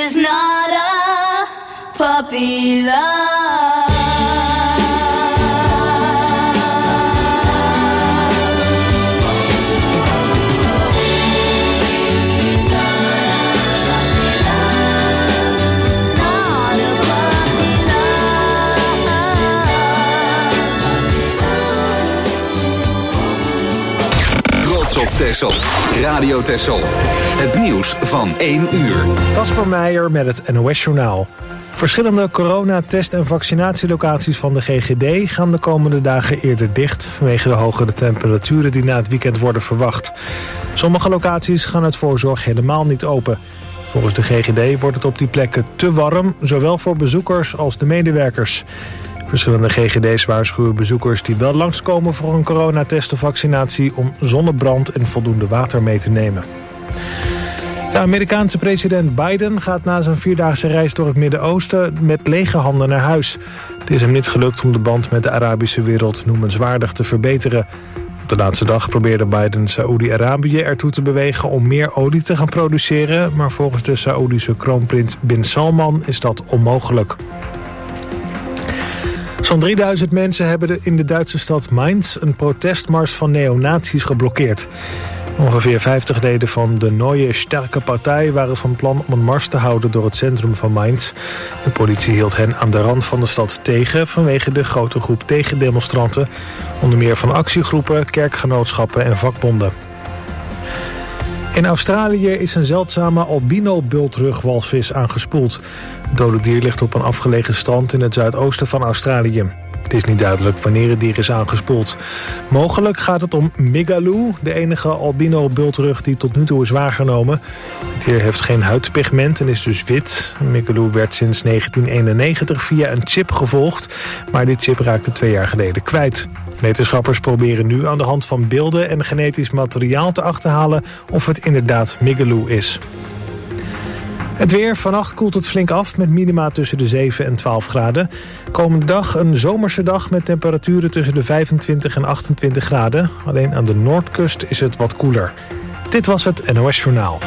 is not a puppy love. Op Texel. Radio Texel. Het nieuws van 1 uur. Casper Meijer met het NOS-journaal. Verschillende coronatest- en vaccinatielocaties van de GGD gaan de komende dagen eerder dicht vanwege de hogere temperaturen die na het weekend worden verwacht. Sommige locaties gaan uit voorzorg helemaal niet open. Volgens de GGD wordt het op die plekken te warm, zowel voor bezoekers als de medewerkers. Verschillende GGD's waarschuwen bezoekers die wel langskomen voor een coronatest of vaccinatie om zonnebrand en voldoende water mee te nemen. De Amerikaanse president Biden gaat na zijn 4-daagse reis door het Midden-Oosten met lege handen naar huis. Het is hem niet gelukt om de band met de Arabische wereld noemenswaardig te verbeteren. Op de laatste dag probeerde Biden Saoedi-Arabië ertoe te bewegen om meer olie te gaan produceren, maar volgens de Saoedische kroonprins Bin Salman is dat onmogelijk. Zo'n 3000 mensen hebben in de Duitse stad Mainz een protestmars van neonazies geblokkeerd. Ongeveer 50 leden van de Neue Sterke Partij waren van plan om een mars te houden door het centrum van Mainz. De politie hield hen aan de rand van de stad tegen vanwege de grote groep tegendemonstranten, onder meer van actiegroepen, kerkgenootschappen en vakbonden. In Australië is een zeldzame albino-bultrugwalvis aangespoeld. Het dode dier ligt op een afgelegen strand in het zuidoosten van Australië. Het is niet duidelijk wanneer het dier is aangespoeld. Mogelijk gaat het om Migaloo, de enige albino-bultrug die tot nu toe is waargenomen. Het dier heeft geen huidpigment en is dus wit. Migaloo werd sinds 1991 via een chip gevolgd, maar die chip raakte 2 jaar geleden kwijt. Wetenschappers proberen nu aan de hand van beelden en genetisch materiaal te achterhalen of het inderdaad Migaloo is. Het weer. Vannacht koelt het flink af met minima tussen de 7 en 12 graden. Komende dag een zomerse dag met temperaturen tussen de 25 en 28 graden. Alleen aan de noordkust is het wat koeler. Dit was het NOS Journaal.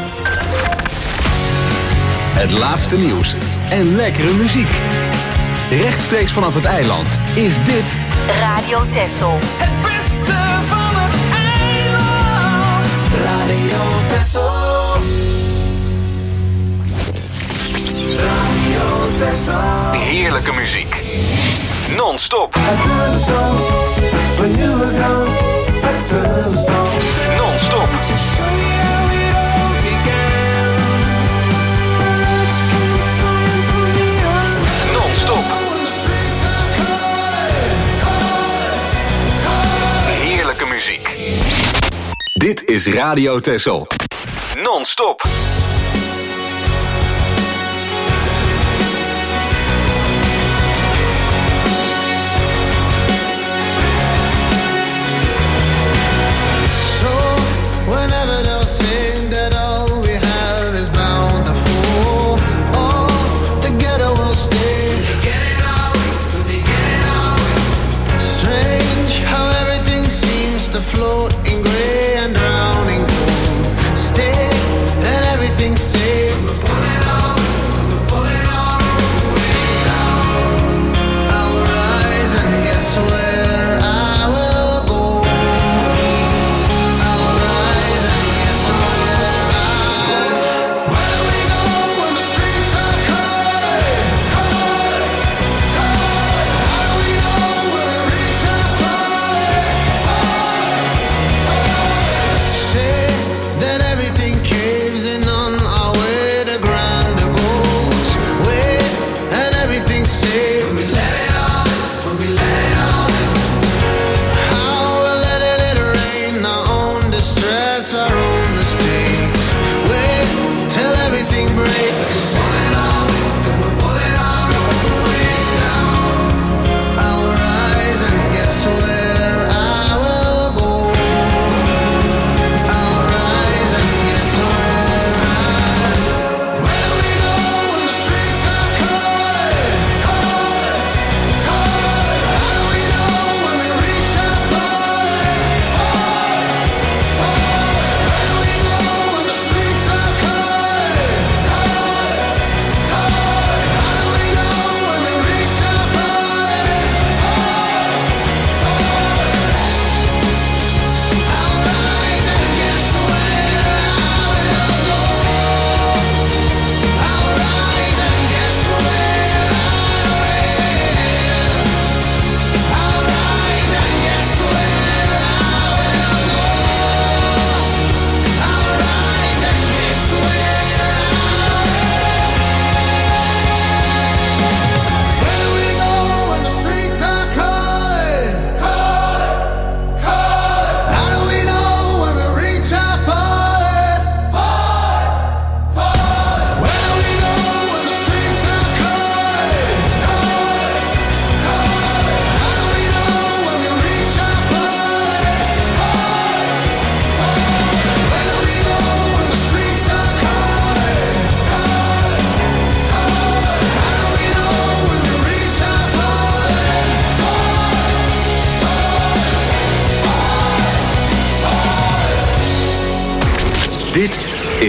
Het laatste nieuws en lekkere muziek. Rechtstreeks vanaf het eiland is dit Radio Texel. Het beste van het eiland. Radio Texel. Radio Texel. heerlijke muziek. Non-stop. Non-stop. Non-stop. Heerlijke muziek. Dit is Radio Texel. Non-stop. Float in grey and drowning cold. Stay and everything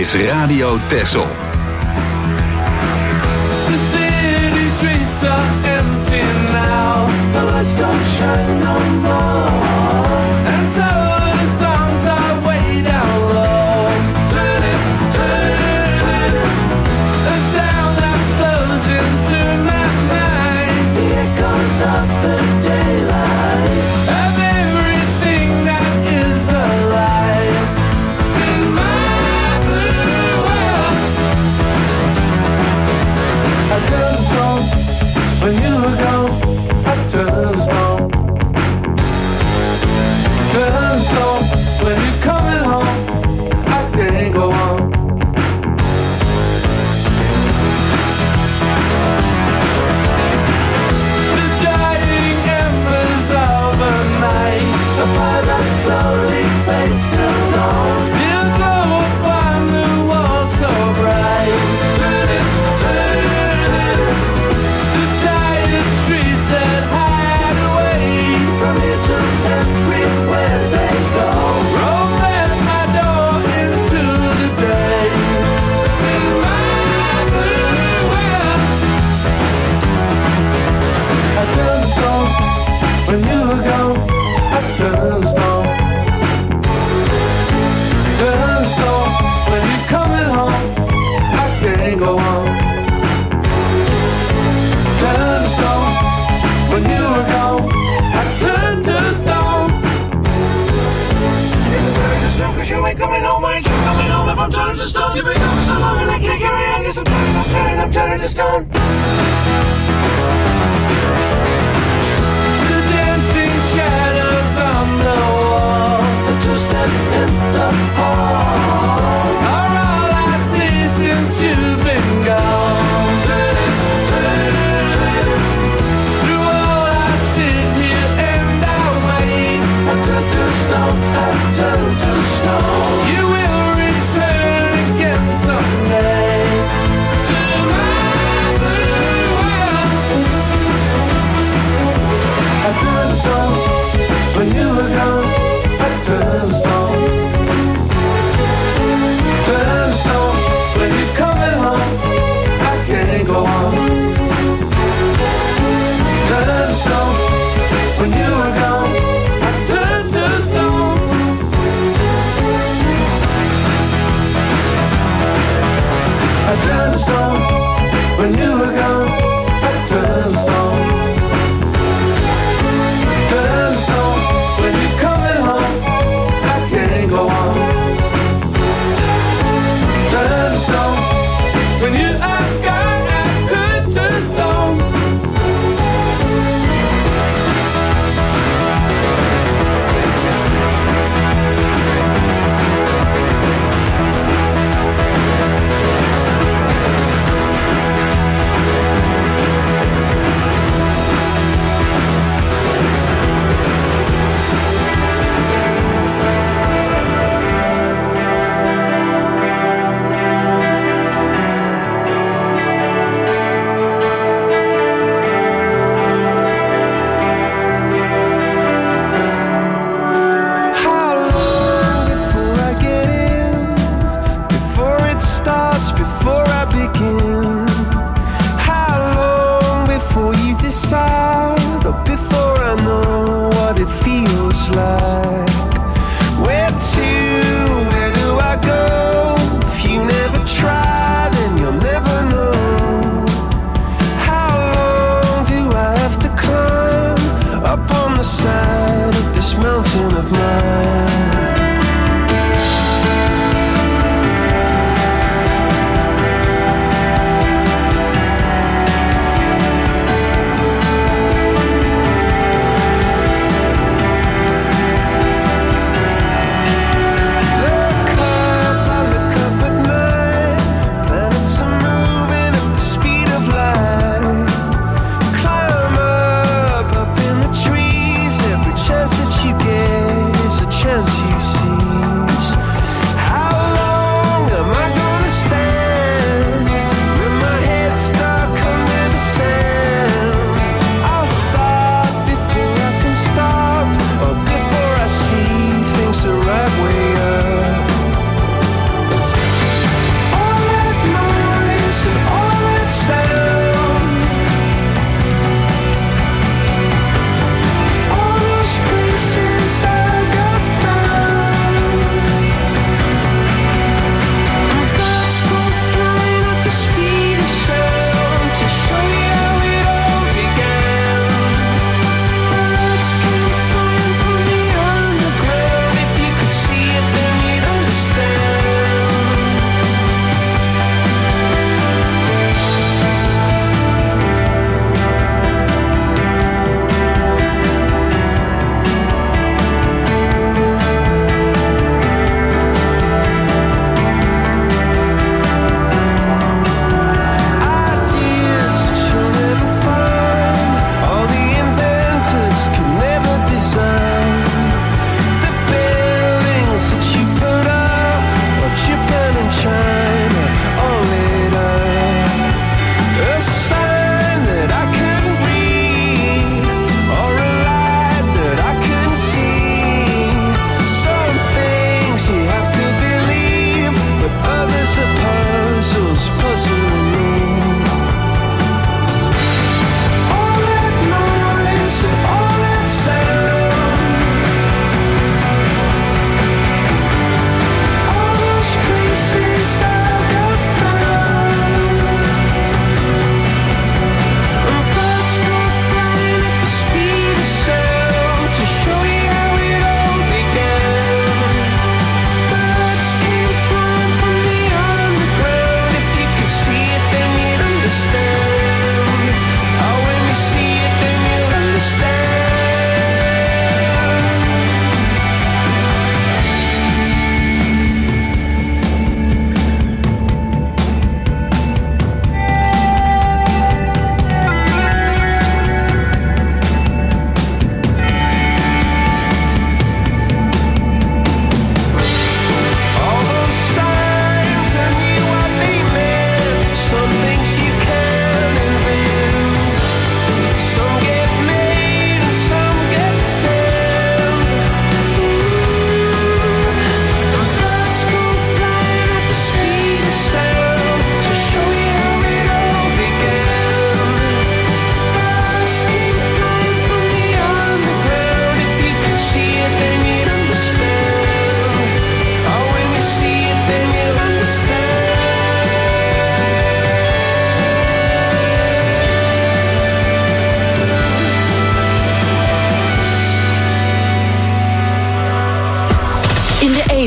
is Radio Texel. The city streets are empty now. The lights don't shine no more. And so the songs are way down low. Turn it, turn it, turn it. A sound that flows into my mind. The echoes of the daylight. Of everything that is alive. In my blue world. I turned the song when you were gone. I turned the stone. Turn the stone when you're coming home. I can't go on. The dying embers of a night, a fire that slowly fades to dawn. Still glow upon the wall so bright. Turn it, turn it, turn it. The tired streets that hide away from here to everywhere they go. Roll past my door into the day. In my blue world. I turned the song when you were gone. I turned the stone. Turn the stone when you're coming home. I can't go on. Turn the stone when you were gone. I turned to stone. Yes, I'm turning to stone 'cause you ain't coming home. I ain't you coming home if I'm turning to stone. You've been gone for so long and I can't carry on. Yes, I'm turning to stone. The dancing shadows on the wall, the two-step in the hall, are all I see since you've been gone. Turn it, turn it, turn it. Through all I sit here and I wait. I turn to stone, I turn to stone. You will return again someday to my blue world. I turned the stone when you were gone. I turned the stone. Turn the stone when you're coming home. I can't go on. Turn the stone when you were gone. I turned to stone. I turned the stone when you were gone. I turned the stone. Turn the stone when you're coming home. I can't go on. Turn the stone when you are gone. I turn to stone.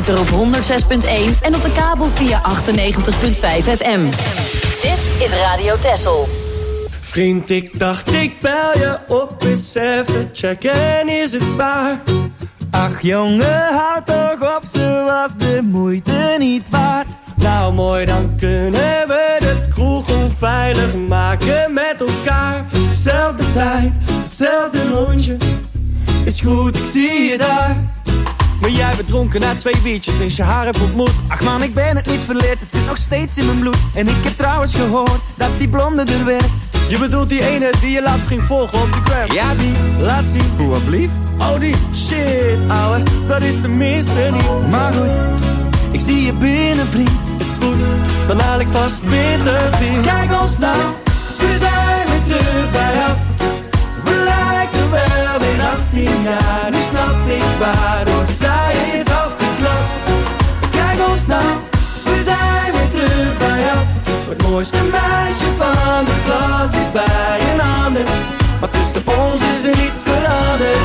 ether op 106.1 en op de kabel via 98.5 FM. Dit is Radio Texel. Vriend, ik dacht ik bel je op, eens even checken, is het waar? Ach jongen, houd toch op, ze was de moeite niet waard. Nou mooi, dan kunnen we de kroeg onveilig maken met elkaar. Zelfde tijd, hetzelfde rondje, is goed, ik zie je daar. Maar jij bent dronken na 2 biertjes sinds je haar hebt ontmoet. Ach man, ik ben het niet verleerd, het zit nog steeds in mijn bloed. En ik heb trouwens gehoord dat die blonde er werkt. Je bedoelt die ene die je laatst ging volgen op de gram? Ja, die. Laat zien. Hoe, blief? Oh, die. Shit, ouwe. Dat is de minste niet. Maar goed, ik zie je binnen, vriend. Is goed, dan haal ik vast 20 bier. Kijk ons nou, we zijn weer terug bij af. We lijken wel weer 18 jaar. Nu snap ik waardoor zij is afgeklopt. Kijk ons nou, we zijn weer terug bij af. Het mooiste meisje van de klas is bij een ander. Maar tussen ons is er niets veranderd.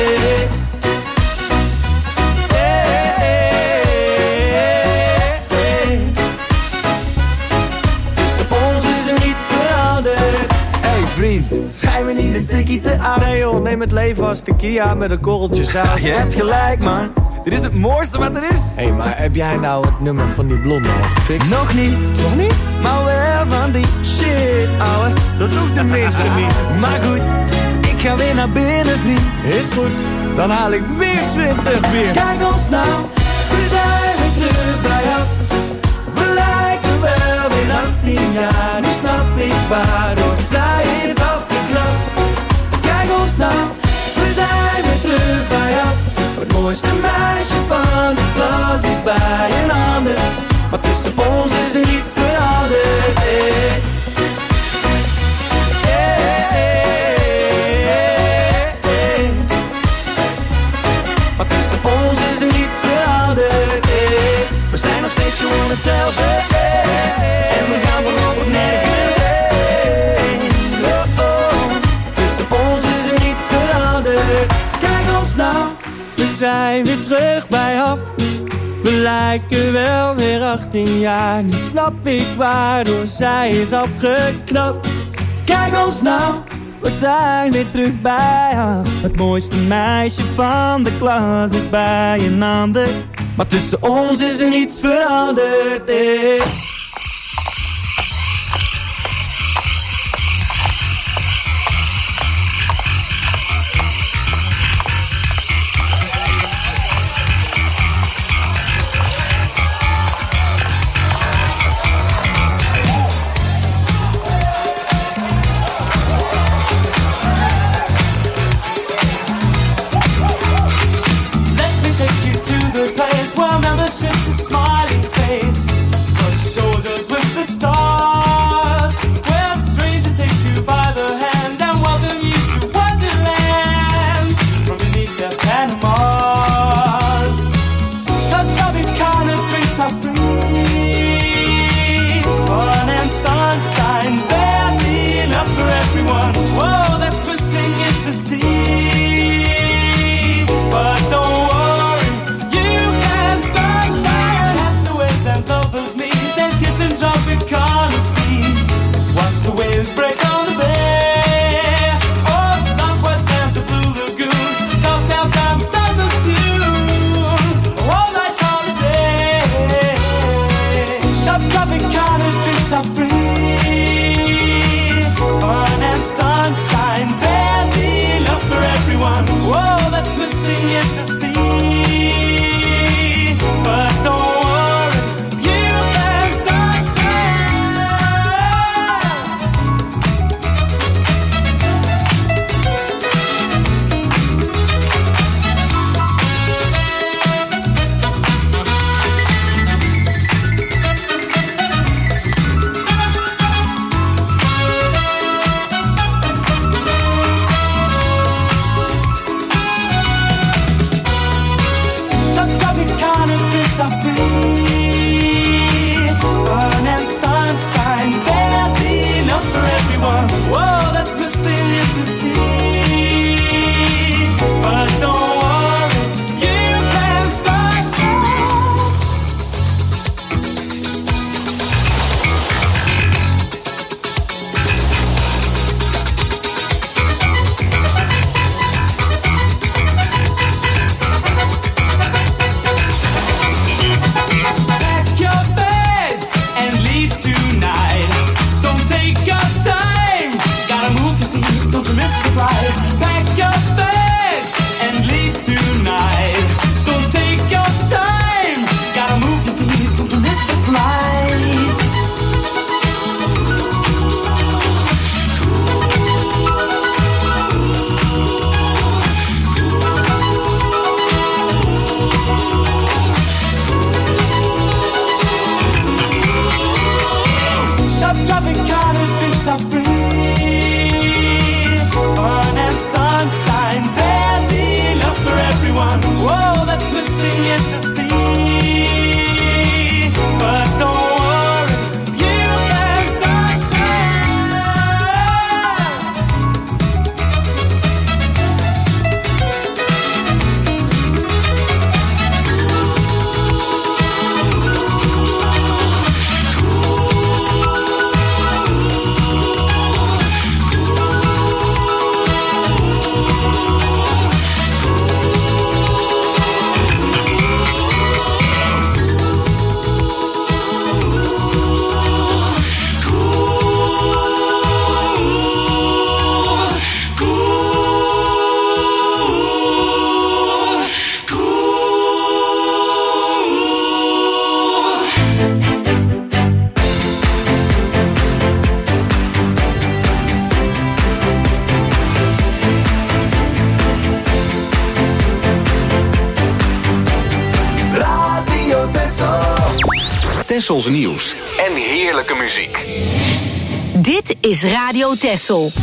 Tussen ons is er niets veranderd. Hey vriend, schijn me niet een tikkie te oud. Nee joh, neem het leven als tequila met een korreltje zout. Ja, je hebt gelijk man, dit is het mooiste wat er is. Hé, maar heb jij nou het nummer van die blonde al gefixt? Nog niet. Nog niet? Maar wel van die. Shit, ouwe, dat is ook de minste niet. Maar goed, ik ga weer naar binnen, vriend. Is goed, dan haal ik weer 20 bier. Kijk ons nou, we zijn weer terug bij af. We lijken wel weer 18 jaar. Nu snap ik waardoor zij is afgeknapt. Kijk ons nou, we zijn weer terug bij af. Het mooiste meisje van de klas is bij een ander. Maar tussen ons is er niets veranderd. Maar tussen ons is er niets veranderd. We zijn nog steeds gewoon hetzelfde. En we gaan voorlopig nergens heen. Tussen ons is er niets veranderd. Kijk ons nou, we zijn weer terug bij af. We lijken wel weer 18 jaar. Nu snap ik waardoor zij is afgeknapt. kijk ons nou, we zijn weer terug bij haar. Het mooiste meisje van de klas is bij een ander. Maar tussen ons is er niets veranderd. Ships a smiling face, broad shoulders with the stars, where strangers take you by the hand and welcome you to Wonderland from beneath their Panamas. Touch-loving kind of drinks are free, fun and sunshine, there's enough for everyone. Whoa, that's missing is the sea, but don't worry, you can and lovers meet, then kiss and jump in Colosseum. Watch the waves break on the bay. Oh, Southwest Santa Blue Lagoon, talk downtown beside those tunes. All night's holiday. Top-topping kind of drinks are free. Fun and sunshine, there's enough for everyone. Whoa, that's missing is the sea. But don't Tessels nieuws en heerlijke muziek. Dit is Radio Tessel.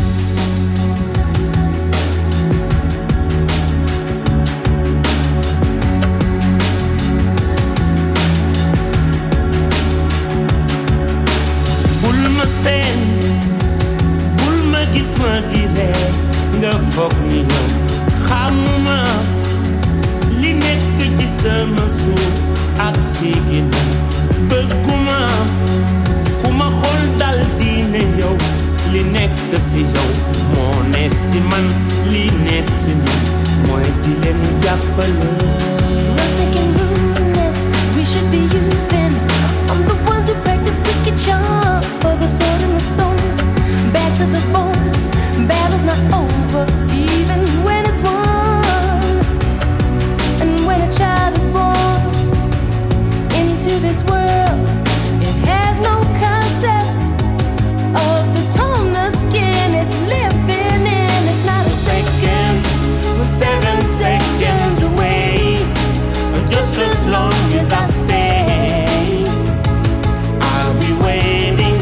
Bul ma seen, bul ma gis ma di reer, nga foog ni yow xamuma li nekk ci sama suuf ak sigina. Bëgguma ku ma xool dal di ne yow li nekk si yow moo ne si man, li ne si man mooy di leen jàppale. Nothing can ruin this, we should be using. I'm the ones who practice wicked charms for the sword and the stone. Bad to the bone, battle's not over, even when it's won. And when a child is born into this world, it has no concept of the tone the skin is living in. It's not a second, We're 7 seconds away, just as long as I stay, I'll be waiting.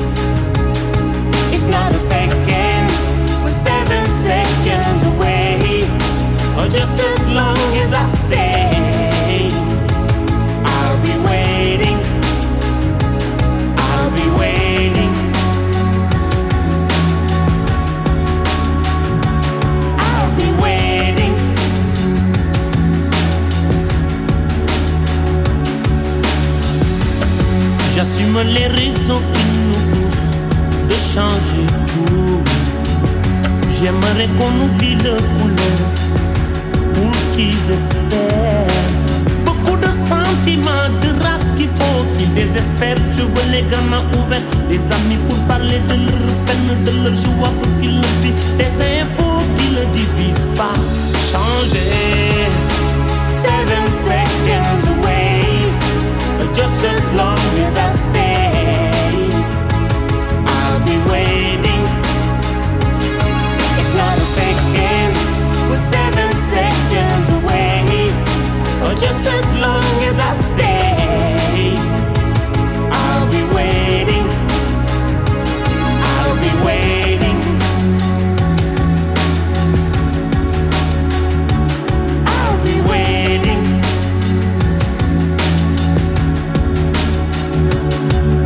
It's not a second, we're 7 seconds away, just as long as I stay, I'll be waiting. I'll be waiting. I'll be waiting. J'assume les raisons qui nous poussent de changer tout. J'aimerais qu'on oublie le couleur pour qu'ils espèrent. Beaucoup de sentiments, de race qu'il faut qu'ils désespèrent. Je veux les gamins ouverts, des amis pour parler de leur peine, de leur joie pour qu'ils le vivent. Des infos qui ne divisent pas. Changer. 7 seconds away, just as long as I stay, I'll be waiting. It's not a second, we're 7 seconds away, just as long as I stay, I'll be waiting. I'll be waiting. I'll be waiting.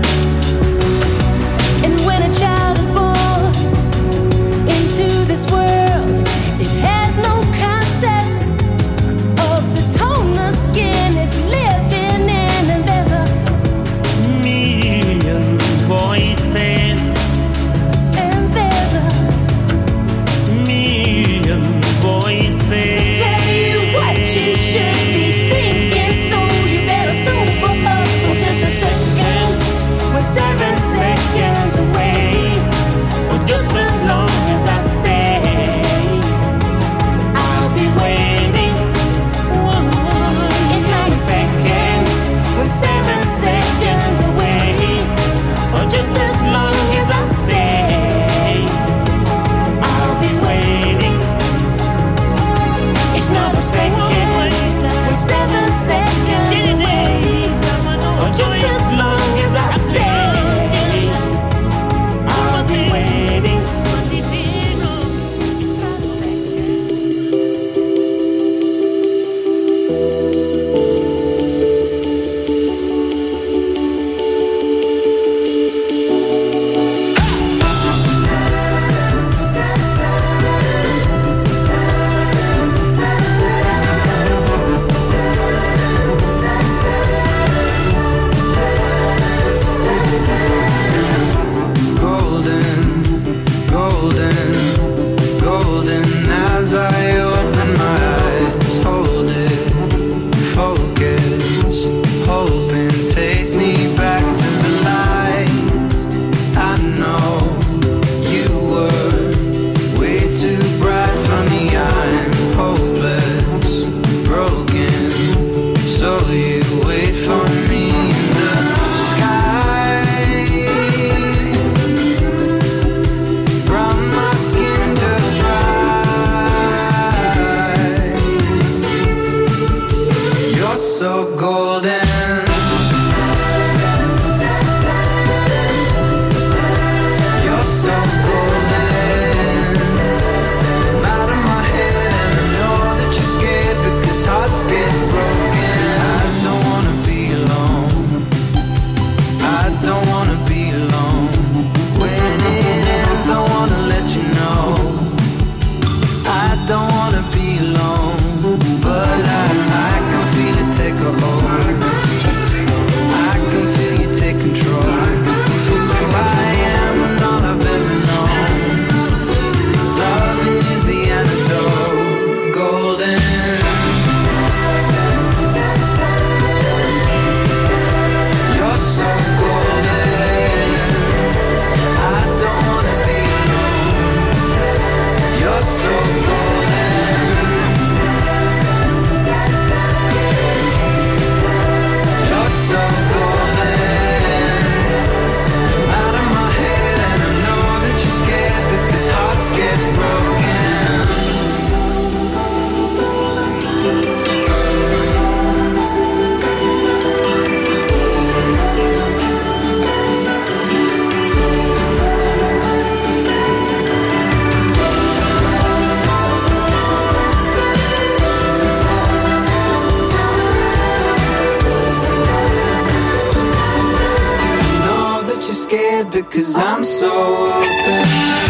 you're scared because I'm so open.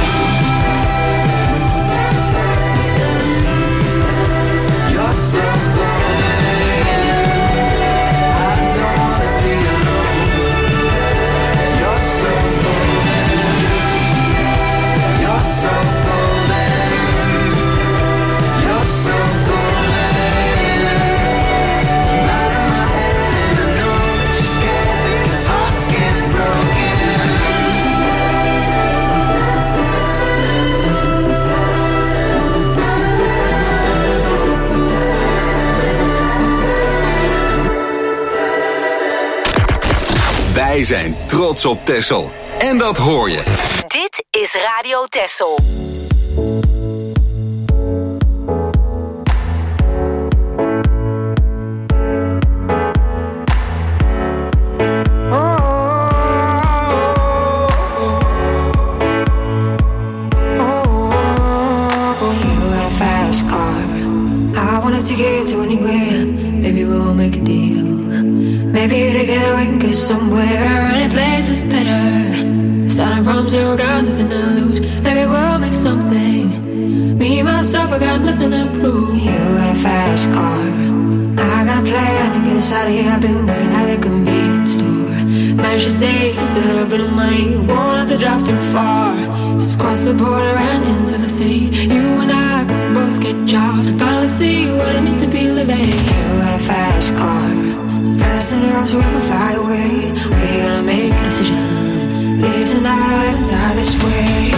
You're so Wij zijn trots op Texel. En dat hoor je. Dit is Radio Texel. To get to anywhere, maybe we'll make a deal. Maybe together we can get somewhere. Any place is better. Starting from zero, got nothing to lose. Maybe we'll make something. Me, myself, I got nothing to prove. You got a fast car, I got a plan to get us out of here. I've been working at a convenience store. Managed to save just a little bit of money. Won't have to drive too far. Just cross the border and into the city. You and I can both get jobs. Finally see what it means to be living. You got a fast car, so fast enough so we can fly away. We're gonna make a decision. Live tonight and die this way.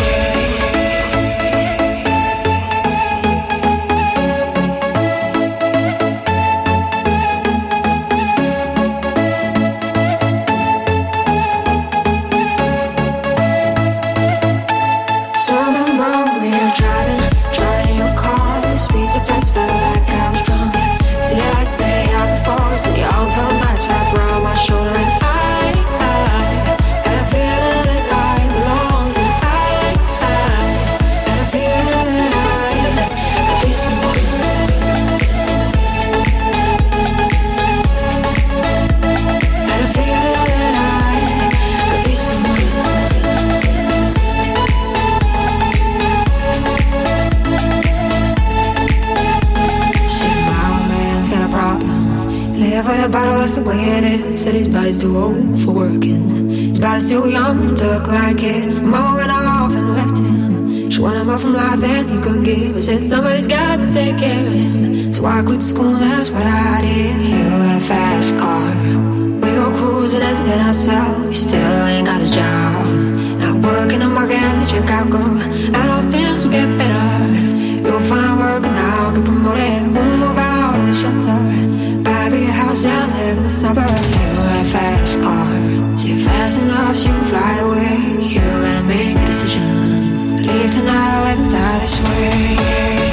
That's the way it is. Said his body's too old for working. His body's too young to look like his. Mama went off and left him. She wanted more from life than he could give. I said somebody's got to take care of him. So I quit school, that's what I did. You got a fast car, we go cruising and entertain ourselves. You still ain't got a job. Not working the market as a checkout girl. And all things will get better. You'll find work and I'll get promoted. We'll move out of the shelter. Buy a bigger house and live in the suburbs. You got a fast car, so you're fast enough so you can fly away. You gotta make a decision. Leave tonight or live and die this way.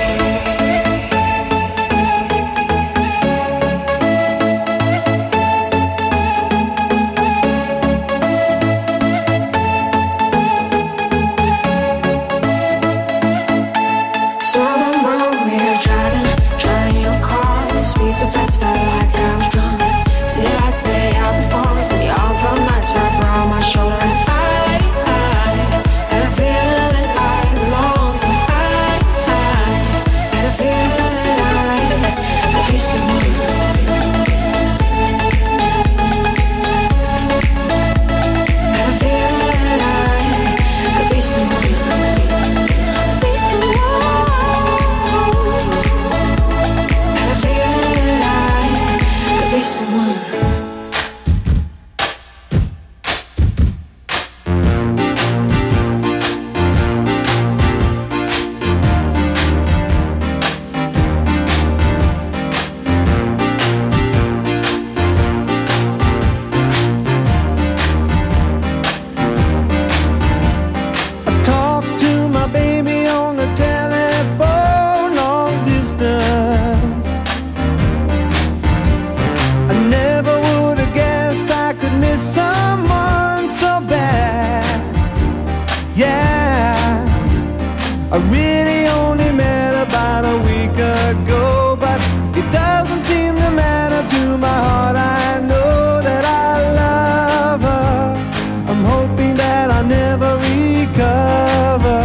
I really only met about a week ago, but it doesn't seem to matter to my heart. I know that I love her I'm hoping that I never recover,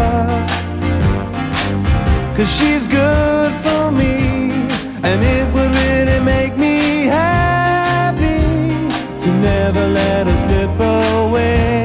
'cause she's good for me, and it would really make me happy to never let her slip away.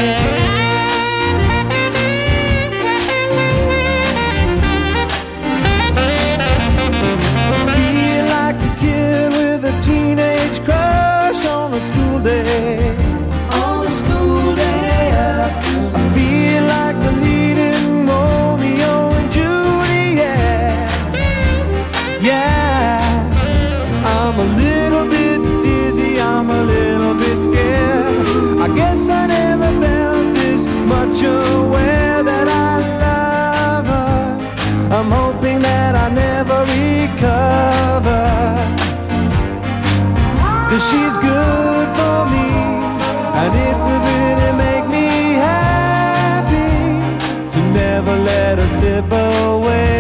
Feel like a kid with a teenage crush on a school day. On a school day, I feel like the leading Romeo and Juliet. Yeah, I'm a little bit dizzy, I'm a little bit scared. I guess I never felt this much aware that I love her. I'm hoping that I never recover, 'cause she's good for me, and it would really make me happy to never let her slip away.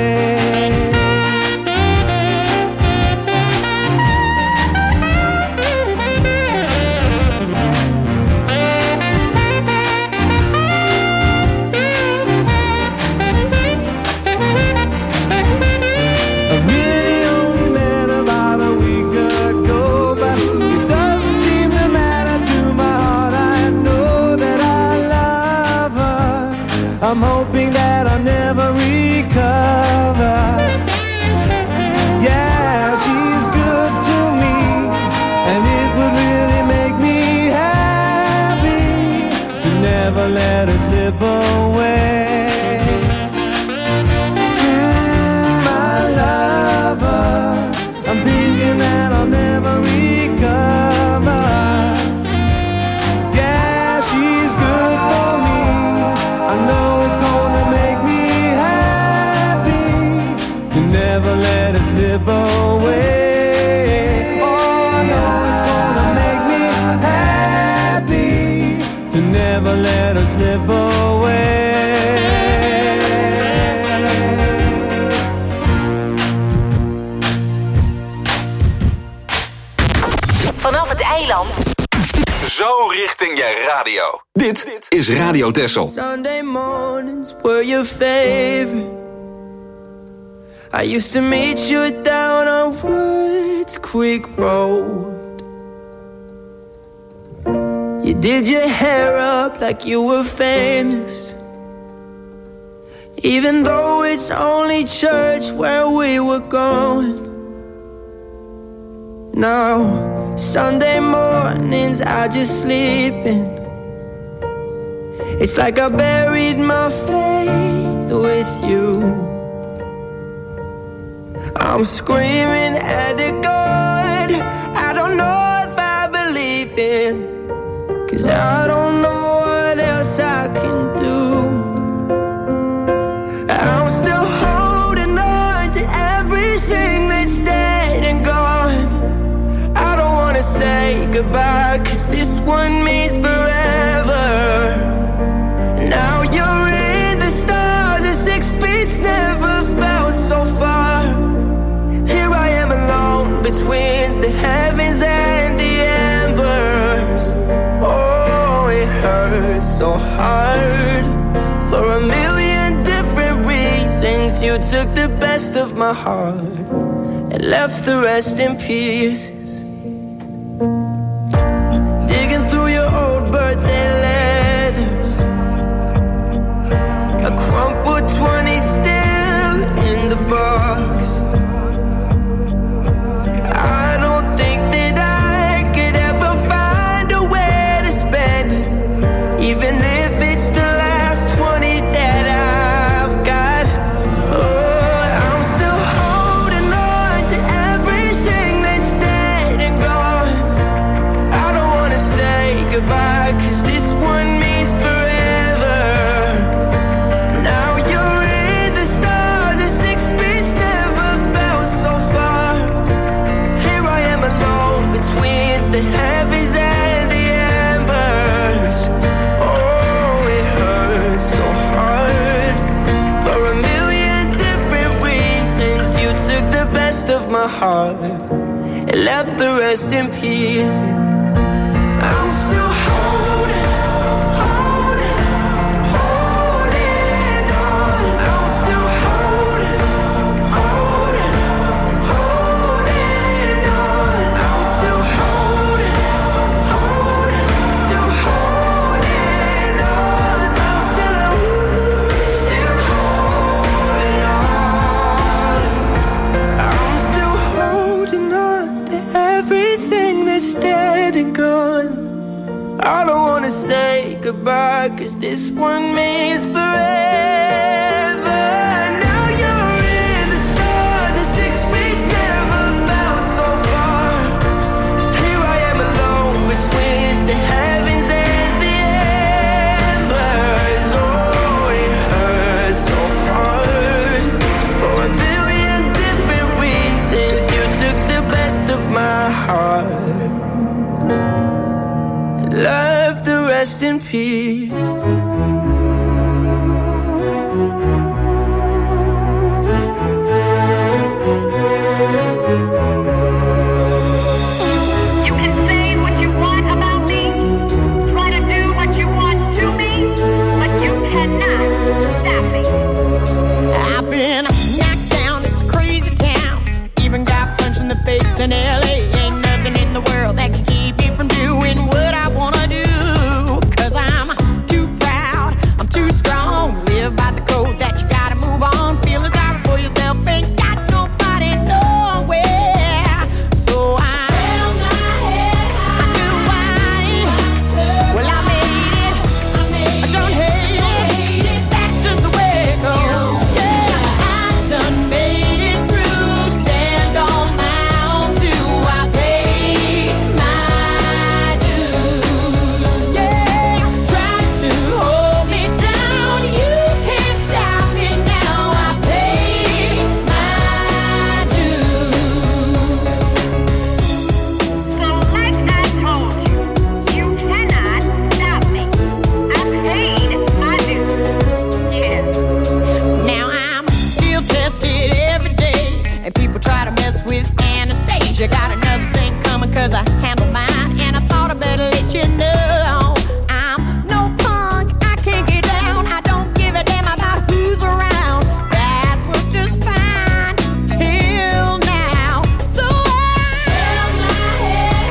I'm hoping that I'll never recover. Yeah, she's good to me, and it would really make me happy to never let her slip away. My lover, I'm thinking that I'll never recover. Yeah, she's good for me, I know it's gonna make me happy to never let it slip away. Oh, I know it's gonna make me happy to never let it slip away. Vanaf het eiland. Zo richting je radio. Dit is Radio Texel. Sunday mornings were your favorite. I used to meet you down on Woods Creek Road. You did your hair up like you were famous, even though it's only church where we were going. Now, Sunday mornings I just sleep in. It's like I buried my faith with you. I'm screaming at the God I don't know if I believe in, 'cause I don't know what else I can do. I'm still holding on to everything that's dead and gone. I don't wanna say goodbye, 'cause this one means forever. Now you're in the stars and 6 feet never felt so far. Here I am alone between the heavens and the embers. Oh, it hurts so hard for a million different reasons. You took the best of my heart and left the rest in pieces. Digging through your old birthday letters, a crumpled 20 still in the box. I don't think that I could ever find a way to spend it, even if it's the last 20 that I've got. Oh, I'm still holding on to everything that's dead and gone. I don't wanna say goodbye, 'cause this one means forever. Now you're in the stars and 6 feet never felt so far. Here I am alone between the heavens and the embers. Oh, it hurts so hard for a million different reasons. You took the best of my heart and left the rest in pieces. I'm still holding say goodbye, 'cause this one means forever. Now you're in the stars and 6 feet never found so far. Here I am alone between the heavens and the embers. Oh, it hurts so hard. For a billion different reasons, you took the best of my heart. Love the rest in peace. In LA, ain't nothing in the world that can keep me from doing what I wanna do. 'Cause I'm too proud, I'm too strong. Live by the code that you gotta move on. Feeling sorry for yourself, ain't got nobody nowhere. So I held my head high. I knew well, I made it. I don't hate it. That's just the way it goes. Yeah, I done made it through. Stand on my you got another thing coming, 'cause I handle mine, and I thought I better let you know I'm no punk, I can't get down, I don't give a damn about who's around. That's what's just fine till now. So I held my head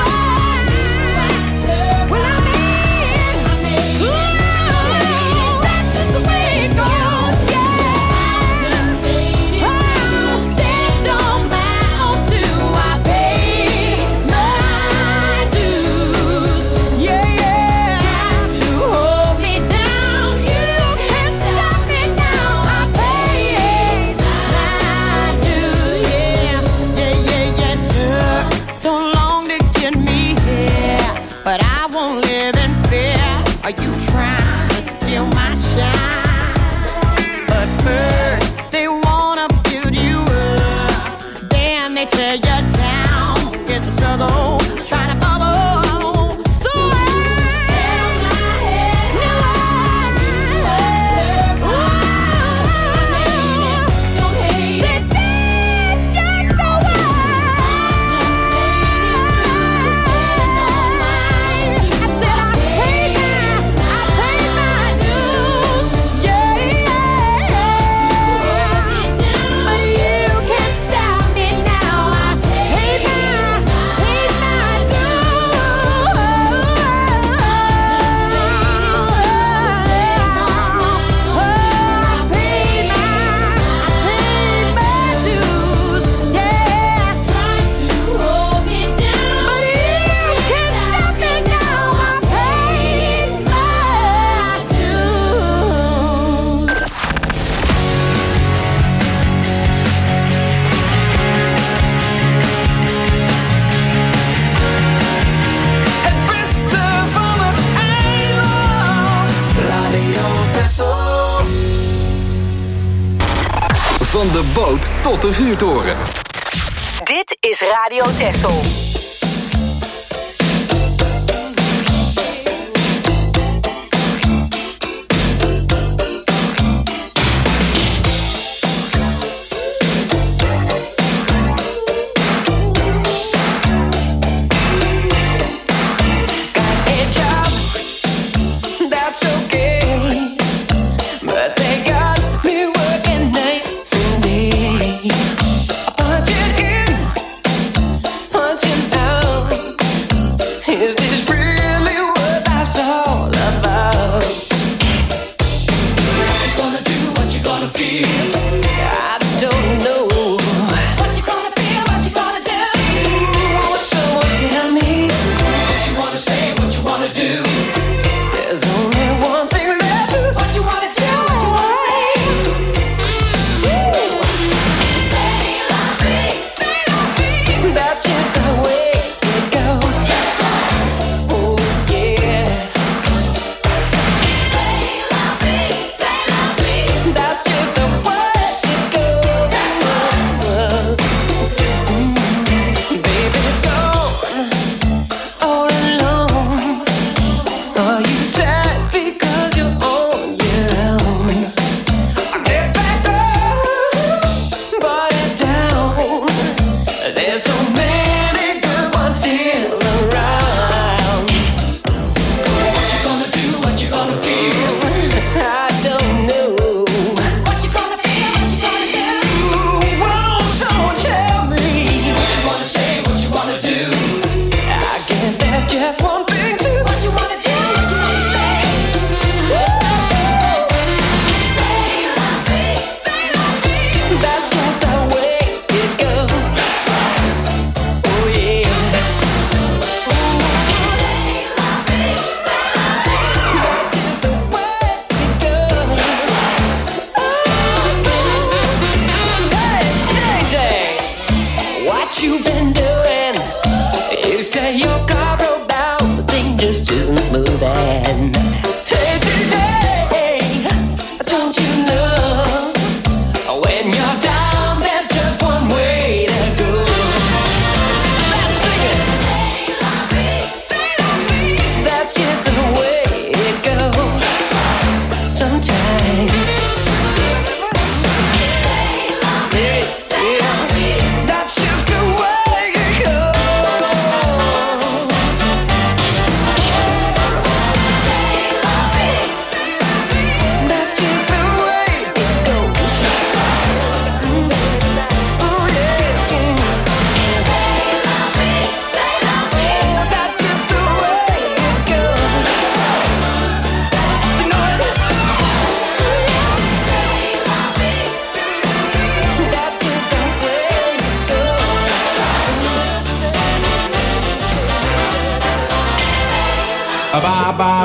high. Well, I made it. That's just the way it goes. Yeah, I made it. Oh, stand on my own too. I paid my dues. Yeah, yeah. Try to hold me down. You can't stop me now. I paid my dues. Yeah, yeah, yeah, yeah. Took so long to get me here, but I won't live in fear. Are you trying to steal my shine? But first they wanna build you up, then they tear you down. It's a struggle trying to bubble. So I held my head don't hate it. That's just the way. Stand on mine. I said I paid my dues. Yeah, yeah. But you can't stop me now. I paid my dues. Yeah, try to hold me down, but you can't stop me now. I paid my dues. Het beste van het eiland. Radio Texel. Van de boot tot de vuurtoren. Dit is Radio Texel. That's okay, but they got me working night and day. Punching in, punching out. Is this really what life's all about? What you gonna do? What you gonna feel? I don't know. What you gonna feel? What you gonna do? Ooh, someone tell me. What you wanna say? What you wanna do?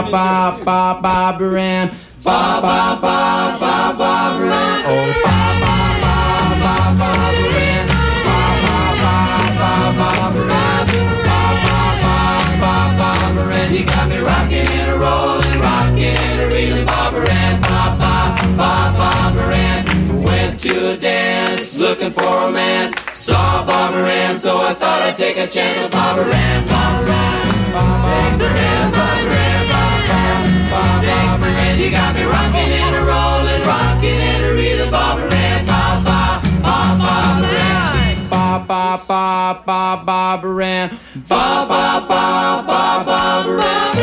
ba ba ba Barbara Ann. Ba ba ba ba Barbara Ann. Oh ba ba ba ba Barbara Ann. Ba ba ba ba Barbara Ann. Ba ba ba ba Barbara Ann. You got me rocking and a rolling, rocking and a reeling, Barbara Ann. Ba ba ba Barbara Ann. Went to a dance, looking for romance. Saw Barbara Ann, so I thought I'd take a chance with Barbara Ann. Barbara Ann, Barbara Ann, Barbara Ann, Barbara Ann. You got me rocking and a rolling, rocking and a reeling, Barbara Ann. Ba ba ba Barbara Ann. Ba ba ba ba Barbara Ann. Ba ba ba ba Barbara Ann.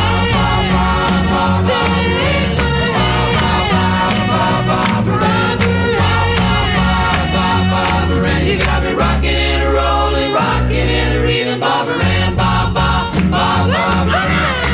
You got me rocking and a rolling, rocking and a reeling, Barbara Ann. Ba ba ba Barbara Ann.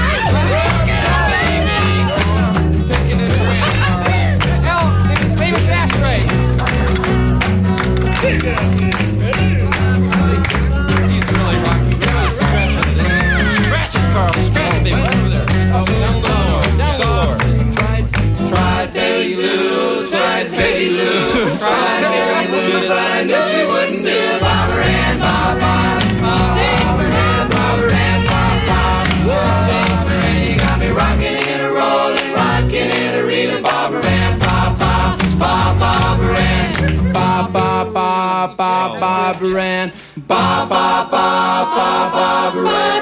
Tried Betty Lou, tried Betty Lou, tried Betty Lou, but I knew she wouldn't do it. Barbara Ann, Barbara Ann, Barbara Ann, Barbara Ann. You got me rocking and a rolling, rocking and a reeling, Barbara Ann. Barbara Ann, Barbara Ann, Barbara Ann.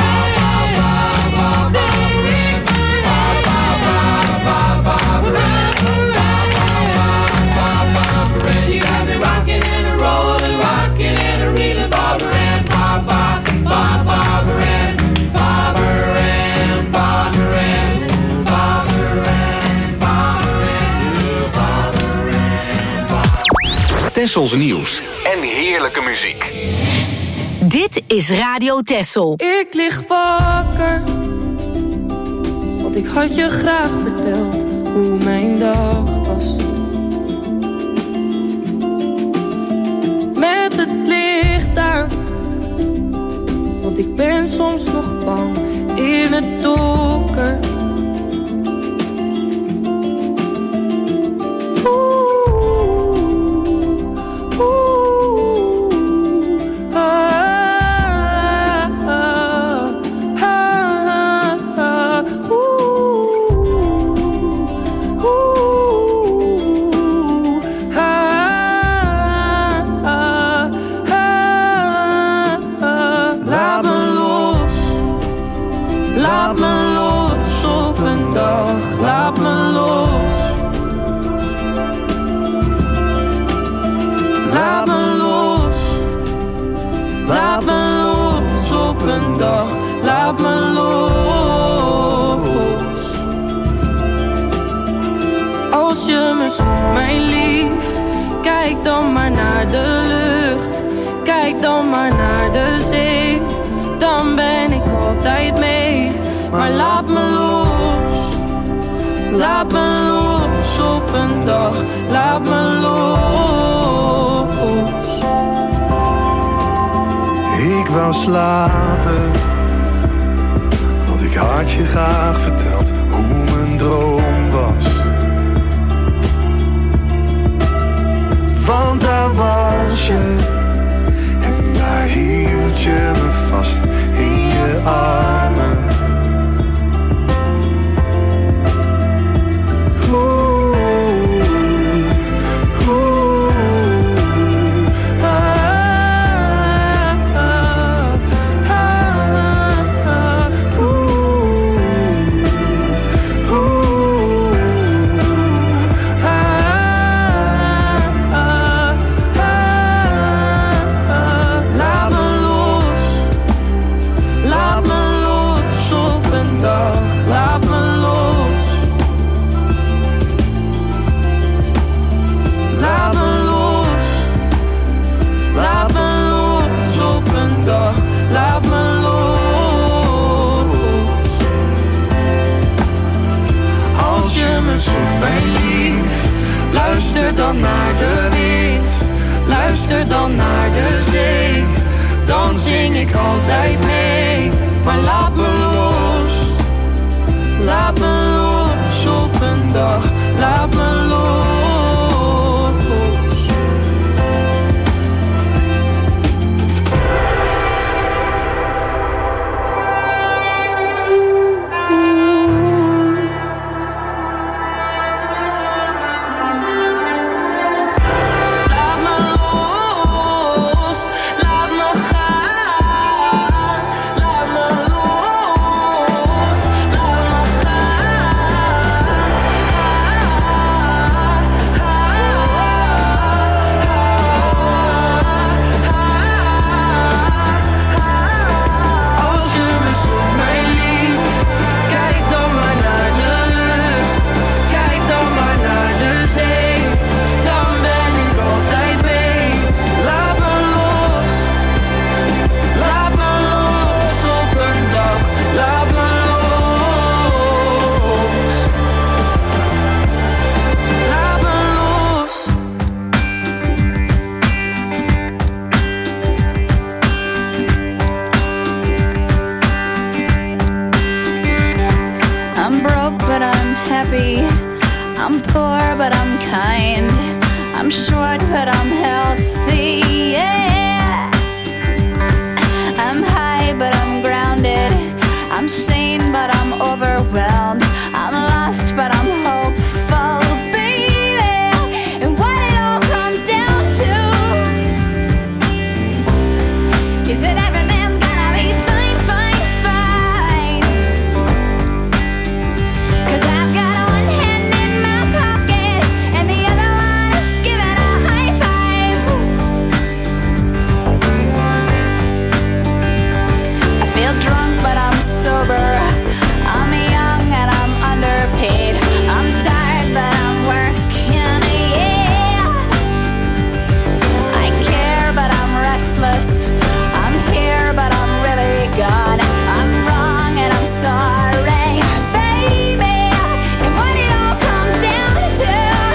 You got me rocking and a rolling, rocking and a reeling, Barbara Ann. Barbara Ann, Barbara Ann, Barbara Ann, Barbara Ann. Tessels nieuws en heerlijke muziek. Dit is Radio Tessel. Ik lig wakker, want ik had je graag verteld hoe mijn dag was. Met het licht aan, want ik ben soms nog bang in het donker. Laat me los. Als je me zoekt, mijn lief, kijk dan maar naar de lucht. Kijk dan maar naar de zee. Dan ben ik altijd mee. Maar laat me los. Laat me los op een dag. Laat me los. Ik wou slapen, want ik had je graag verteld hoe mijn droom was. Want daar was je, en daar hield je me vast in je armen. Luister dan naar de wind, luister dan naar de zee. Dan zing ik altijd mee, maar laat me los. Laat me los op een dag, laat me los. I'm poor, but I'm kind. I'm short, but I'm healthy, yeah. I'm high, but I'm grounded. I'm sane, but I'm overwhelmed. I'm lost, but I'm hopeful, baby. And what it all comes down to is that everything's gonna be fine, fine, fine. 'Cause I've got one hand in my pocket and the other one is giving a high five. I feel drunk, but I'm sober. I'm young and I'm underpaid. I'm tired, but I'm working, yeah. I care, but I'm restless. I'm here, but I'm really gone. I'm wrong and I'm sorry, baby. And what it all comes down to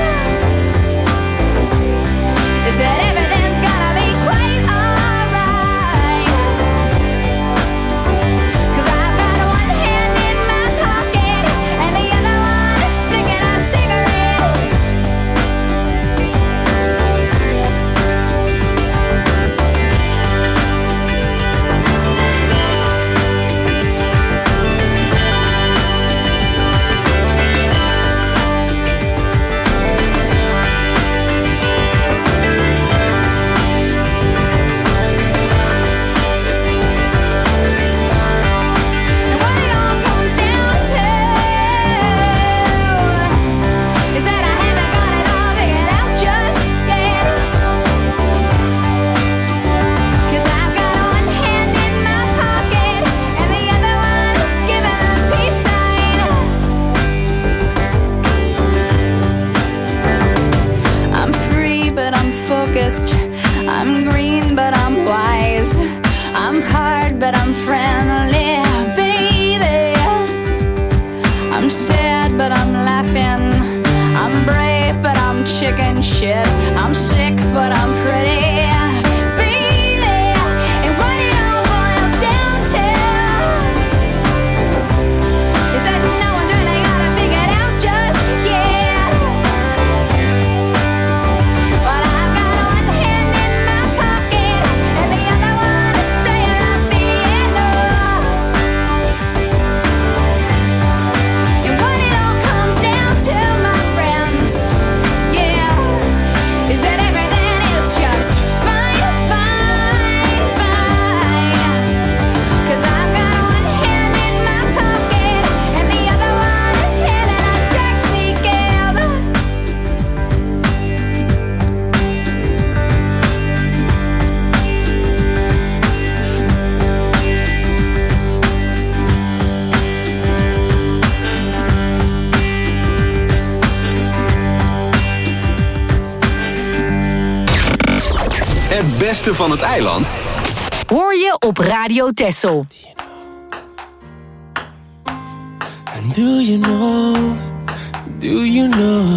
is that everything's gonna be quite alright. 'Cause I've got one hand in my pocket and the other one is flicking a cigarette. And what it all comes down to is that I haven't got it all figured out just yet. 'Cause I've got one hand in my pocket and the other one is giving a peace sign. I'm free, but I'm focused. I'm green, but I'm wise. I'm hard, but I'm friendly, baby. I'm sad, but I'm laughing. I'm brave, but I'm chicken shit. I'm sick, but I'm pretty, baby. And what it all boils down to is that no one's really got it figured out just yet. But I've got one hand in my pocket and the other one is playing the piano. And what it all comes down to, my friends, yeah, is that everything is just fine, fine, fine. 'Cause I've got one hand in my pocket and the other one is heading a taxi cab. Het beste van het eiland Hoor je op Radio Texel. And do you know, do you know?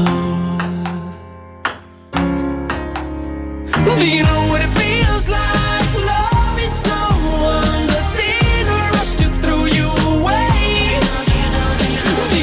Do you know what it feels like loving someone that's in a rush to throw you away? Do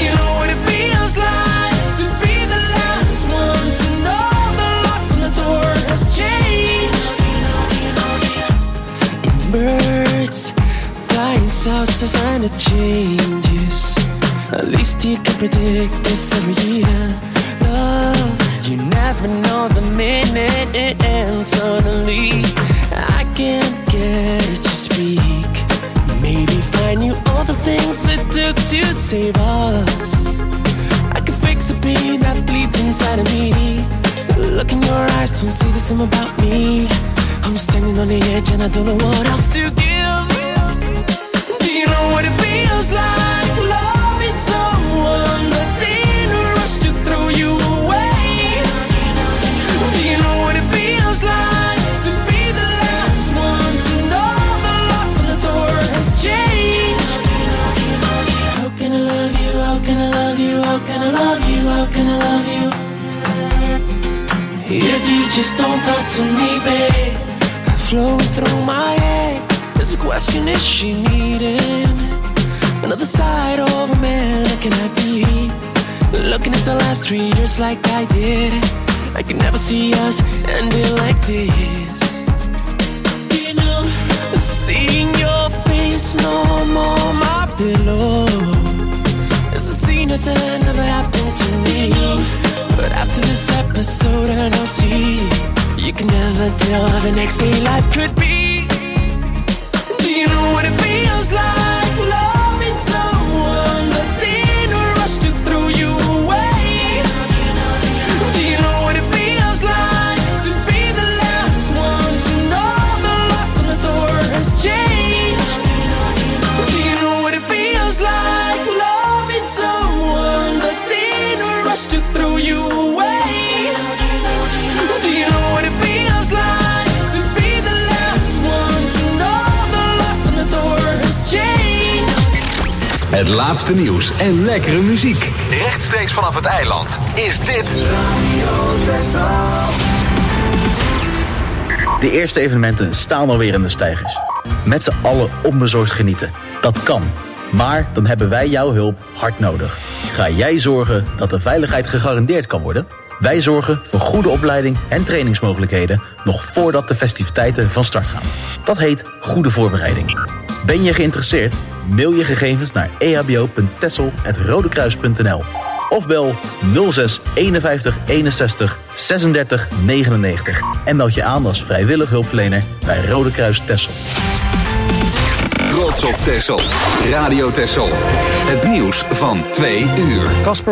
and it changes. At least you can predict this every year. Love, you never know the minute, and suddenly I can't get her to speak. Maybe find you all the things it took to save us. I could fix the pain that bleeds inside of me. Look in your eyes, don't say the same about me. I'm standing on the edge and I don't know what else to give. Do you know what it feels like? Loving someone that's in a rush to throw you away. Do you know what it feels like to be the last one to know the lock on the door has changed? How can I love you? How can I love you? How can I love you? How can I love you? If you just don't talk to me, babe. Flowing through my head, there's a question, is she needing another side of a man? How can I be looking at the last 3 years like I did? I can never see us ending like this. You know, seeing your face no more my pillow. It's a scene that never happened to me. But after this episode and I'll see, you can never tell how the next day life could be. Do you know what it feels like? Loving someone that's in a rush to throw you away. Do you know what it feels like to be the last one to know the lock on the door has changed? Do you know what it feels like? Loving someone that's in a rush to throw you away. Do you know what it feels like to be the last one to know the lock on the door has changed? Het laatste nieuws en lekkere muziek. Rechtstreeks vanaf het eiland is dit Radio Texel. De eerste evenementen staan alweer in de steigers. Met z'n allen onbezorgd genieten. Dat kan. Maar dan hebben wij jouw hulp hard nodig. Ga jij zorgen dat de veiligheid gegarandeerd kan worden? Wij zorgen voor goede opleiding en trainingsmogelijkheden nog voordat de festiviteiten van start gaan. Dat heet goede voorbereiding. Ben je geïnteresseerd? Mail je gegevens naar ehbo.texel@rodekruis.nl of bel 06 51 61 36 99 en meld je aan als vrijwillig hulpverlener bij Rode Kruis Texel. Trots op Texel. Radio Texel. Het nieuws van 2 uur.